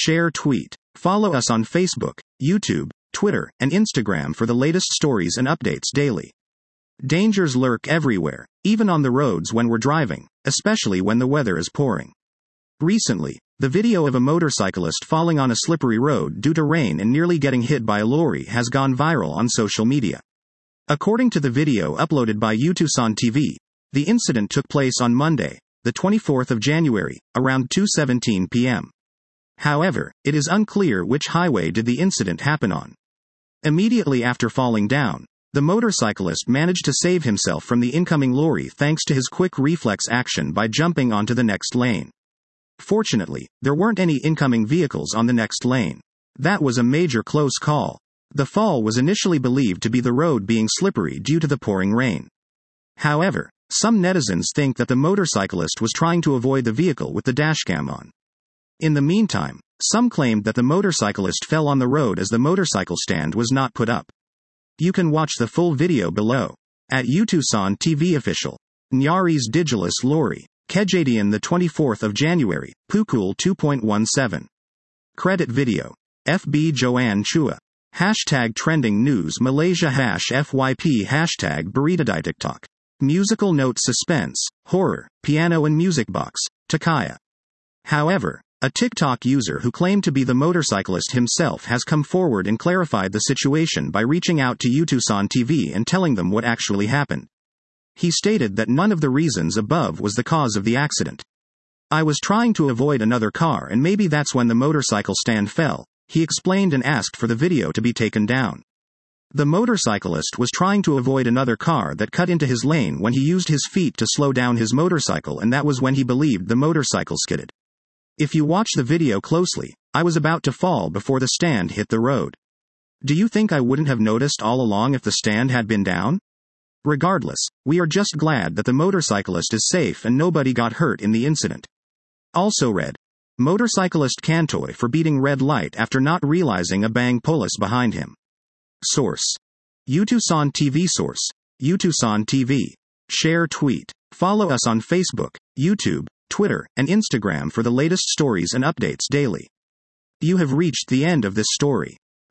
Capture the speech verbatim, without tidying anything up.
share, tweet. Follow us on Facebook, YouTube, Twitter, and Instagram for the latest stories and updates daily. Dangers lurk everywhere, even on the roads when we're driving, especially when the weather is pouring. Recently, the video of a motorcyclist falling on a slippery road due to rain and nearly getting hit by a lorry has gone viral on social media. According to the video uploaded by Utusan T V, the incident took place on Monday, the twenty-fourth of January, around two seventeen p m However, it is unclear which highway did the incident happen on. Immediately after falling down, the motorcyclist managed to save himself from the incoming lorry thanks to his quick reflex action by jumping onto the next lane. Fortunately, there weren't any incoming vehicles on the next lane. That was a major close call. The fall was initially believed to be the road being slippery due to the pouring rain. However, some netizens think that the motorcyclist was trying to avoid the vehicle with the dashcam on. In the meantime, some claimed that the motorcyclist fell on the road as the motorcycle stand was not put up. You can watch the full video below. At Utusan T V Official. Nyaris Digilis Lorry. Kejadian the twenty-fourth of January, Pukul two point one seven. Credit video. F B Joanne Chua. Hashtag trending news Malaysia hash F Y P hashtag Beritadai TikTok. Musical note suspense, horror, piano and music box, Takaya. However, a TikTok user who claimed to be the motorcyclist himself has come forward and clarified the situation by reaching out to Utusan T V and telling them what actually happened. He stated that none of the reasons above was the cause of the accident. I was trying to avoid another car and maybe that's when the motorcycle stand fell, he explained and asked for the video to be taken down. The motorcyclist was trying to avoid another car that cut into his lane when he used his feet to slow down his motorcycle, and that was when he believed the motorcycle skidded. If you watch the video closely, I was about to fall before the stand hit the road. Do you think I wouldn't have noticed all along if the stand had been down? Regardless, we are just glad that the motorcyclist is safe and nobody got hurt in the incident. Also read. Motorcyclist Kantoy for beating red light after not realizing a bang police behind him. Source. Utusan T V. Source. Utusan T V. Share, tweet. Follow us on Facebook, YouTube, Twitter, and Instagram for the latest stories and updates daily. You have reached the end of this story.